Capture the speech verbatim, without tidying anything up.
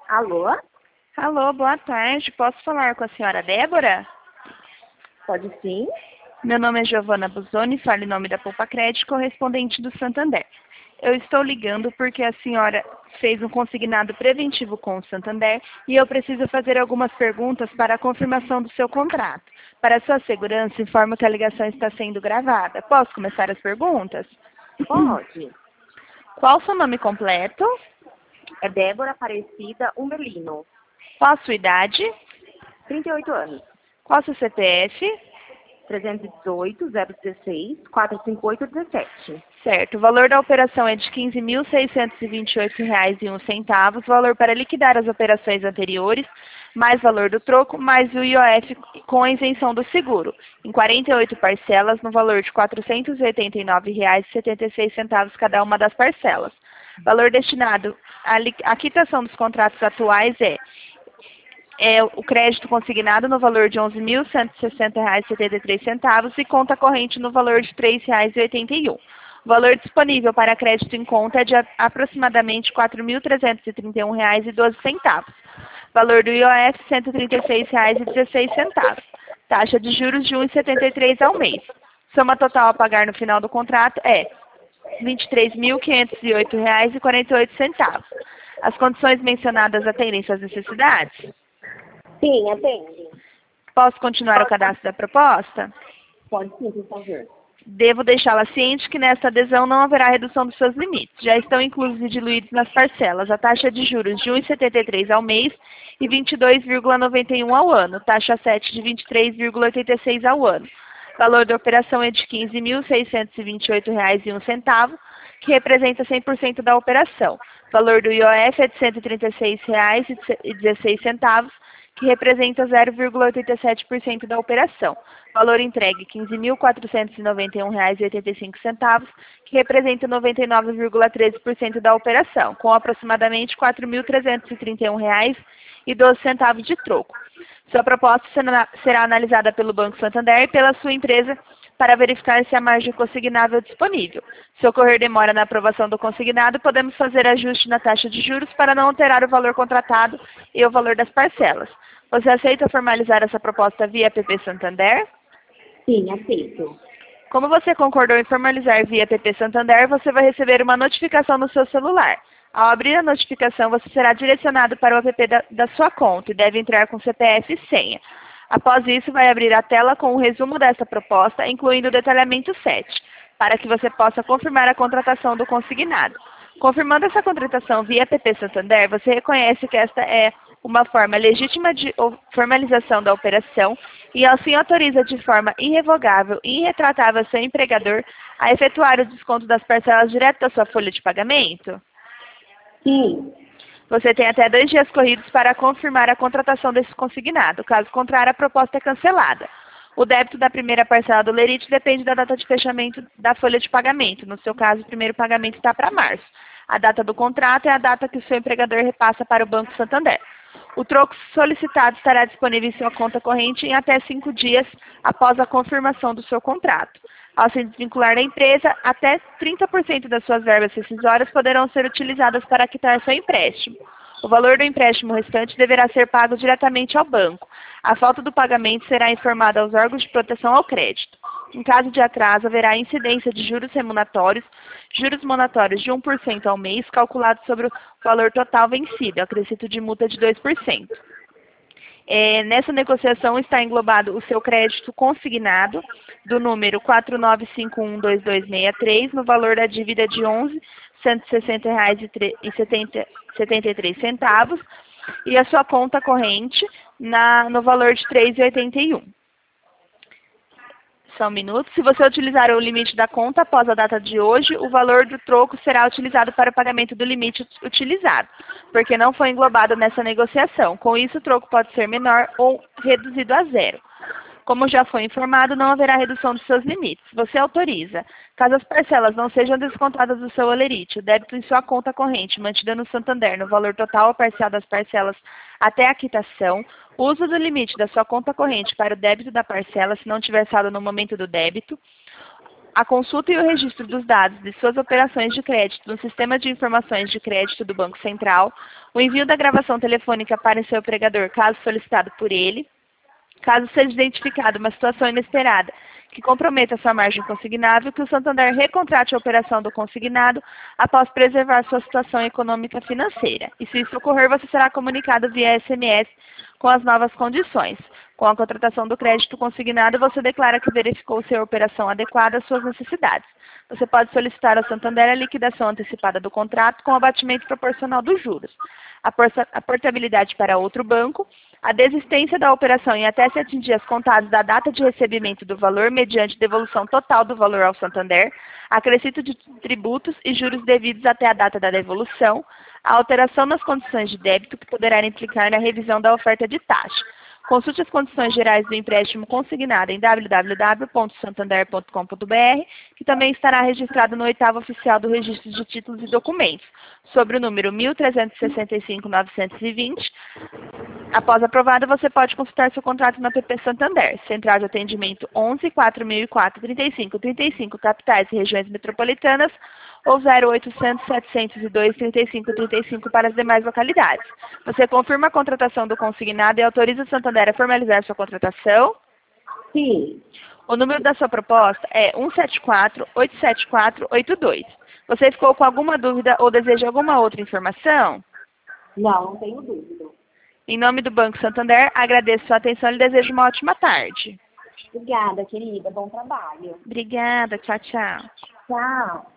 Alô? Alô, boa tarde. Posso falar com a senhora Débora? Pode sim? Meu nome é Giovana Busoni, falo em nome da Poupa Crédito, correspondente do Santander. Eu estou ligando porque a senhora fez um consignado preventivo com o Santander e eu preciso fazer algumas perguntas para a confirmação do seu contrato. Para sua segurança, informo que a ligação está sendo gravada. Posso começar as perguntas? Pode. Qual o seu nome completo? É Débora Aparecida Umelino, Qual a sua idade? trinta e oito anos. Qual o seu C P F? trezentos e dezoito, zero dezesseis, quatrocentos e cinquenta e oito, dezessete. Certo. O valor da operação é de quinze mil seiscentos e vinte e oito reais e um centavo. Valor para liquidar as operações anteriores, mais valor do troco, mais o I O F com a isenção do seguro, em quarenta e oito parcelas, no valor de quatrocentos e oitenta e nove reais e setenta e seis centavos cada uma das parcelas. Valor destinado à li- à quitação dos contratos atuais é é o crédito consignado no valor de onze mil cento e sessenta reais e setenta e três centavos e conta corrente no valor de três reais e oitenta e um. O valor disponível para crédito em conta é de a- aproximadamente quatro mil trezentos e trinta e um reais e doze centavos. Valor do I O F, cento e trinta e seis reais e dezesseis centavos. Taxa de juros de um vírgula setenta e três ao mês. Soma total a pagar no final do contrato é vinte e três mil quinhentos e oito reais e quarenta e oito centavos. As condições mencionadas atendem suas necessidades? Sim, atende. Posso continuar o cadastro da proposta? Pode sim, por favor. Devo deixá-la ciente que nesta adesão não haverá redução dos seus limites. Já estão inclusos e diluídos nas parcelas a taxa de juros de um vírgula setenta e três ao mês e vinte e dois vírgula noventa e um ao ano, taxa sete de vinte e três vírgula oitenta e seis ao ano. Valor da operação é de quinze mil seiscentos e vinte e oito reais e um centavo, que representa cem por cento da operação. Valor do I O F é de cento e trinta e seis reais e dezesseis centavos, que representa zero vírgula oitenta e sete por cento da operação. Valor entregue quinze mil quatrocentos e noventa e um reais e oitenta e cinco centavos, que representa noventa e nove vírgula treze por cento da operação, com aproximadamente quatro mil trezentos e trinta e um reais e doze centavos de troco. Sua proposta será será analisada pelo Banco Santander e pela sua empresa para verificar se há margem consignável disponível. Se ocorrer demora na aprovação do consignado, podemos fazer ajuste na taxa de juros para não alterar o valor contratado e o valor das parcelas. Você aceita formalizar essa proposta via P P Santander? Sim, aceito. Como você concordou em formalizar via P P Santander, você vai receber uma notificação no seu celular. Ao abrir a notificação, você será direcionado para o app da, da sua conta e deve entrar com C P F e senha. Após isso, vai abrir a tela com o resumo dessa proposta, incluindo o detalhamento sete, para que você possa confirmar a contratação do consignado. Confirmando essa contratação via P P Santander, você reconhece que esta é uma forma legítima de formalização da operação e assim autoriza de forma irrevogável e irretratável seu empregador a efetuar o desconto das parcelas direto da sua folha de pagamento? Sim. Você tem até dois dias corridos para confirmar a contratação desse consignado. Caso contrário, a proposta é cancelada. O débito da primeira parcela do lerite depende da data de fechamento da folha de pagamento. No seu caso, o primeiro pagamento está para março. A data do contrato é a data que o seu empregador repassa para o Banco Santander. O troco solicitado estará disponível em sua conta corrente em até cinco dias após a confirmação do seu contrato. Ao se desvincular da empresa, até trinta por cento das suas verbas rescisórias poderão ser utilizadas para quitar seu empréstimo. O valor do empréstimo restante deverá ser pago diretamente ao banco. A falta do pagamento será informada aos órgãos de proteção ao crédito. Em caso de atraso, haverá incidência de juros remuneratórios, juros monatórios de um por cento ao mês, calculado sobre o valor total vencido, acrescido de multa de dois por cento. É, nessa negociação está englobado o seu crédito consignado, do número quatro nove cinco um dois dois seis três, no valor da dívida de onze mil cento e sessenta reais e setenta e três centavos, e a sua conta corrente na, no valor de três reais e oitenta e um. Só um minuto. Se você utilizar o limite da conta após a data de hoje, o valor do troco será utilizado para o pagamento do limite utilizado, porque não foi englobado nessa negociação. Com isso, o troco pode ser menor ou reduzido a zero. Como já foi informado, não haverá redução dos seus limites. Você autoriza. Caso as parcelas não sejam descontadas do seu holerite, o débito em sua conta corrente, mantida no Santander, no valor total ou parcial das parcelas até a quitação, o uso do limite da sua conta corrente para o débito da parcela, se não tiver saldo no momento do débito, A consulta e o registro dos dados de suas operações de crédito no Sistema de Informações de Crédito do Banco Central, o envio da gravação telefônica para seu empregador, caso solicitado por ele, caso seja identificada uma situação inesperada que comprometa sua margem consignável, que o Santander recontrate a operação do consignado após preservar sua situação econômica financeira. E se isso ocorrer, você será comunicado via S M S com as novas condições. Com a contratação do crédito consignado, você declara que verificou ser a operação adequada às suas necessidades. Você pode solicitar ao Santander a liquidação antecipada do contrato com abatimento proporcional dos juros, a, a portabilidade para outro banco, a desistência da operação em até sete dias contados da data de recebimento do valor mediante devolução total do valor ao Santander, acrescento de tributos e juros devidos até a data da devolução, a alteração nas condições de débito que poderá implicar na revisão da oferta de taxa. Consulte as condições gerais do empréstimo consignado em w w w ponto santander ponto com ponto b r, que também estará registrado no oitavo oficial do Registro de Títulos e Documentos, sobre o número mil trezentos e sessenta e cinco, novecentos e vinte. Após aprovado, você pode consultar seu contrato na P P Santander, Central de Atendimento onze, quatro mil e quatro, trinta e cinco, trinta e cinco, capitais e regiões metropolitanas, ou zero oitocentos, setecentos e dois, trinta e cinco, trinta e cinco para as demais localidades. Você confirma a contratação do consignado e autoriza o Santander a formalizar sua contratação? Sim. O número da sua proposta é um sete quatro, oito sete quatro, oito dois. Você ficou com alguma dúvida ou deseja alguma outra informação? Não, não tenho dúvida. Em nome do Banco Santander, agradeço sua atenção e desejo uma ótima tarde. Obrigada, querida. Bom trabalho. Obrigada. Tchau, tchau. Tchau.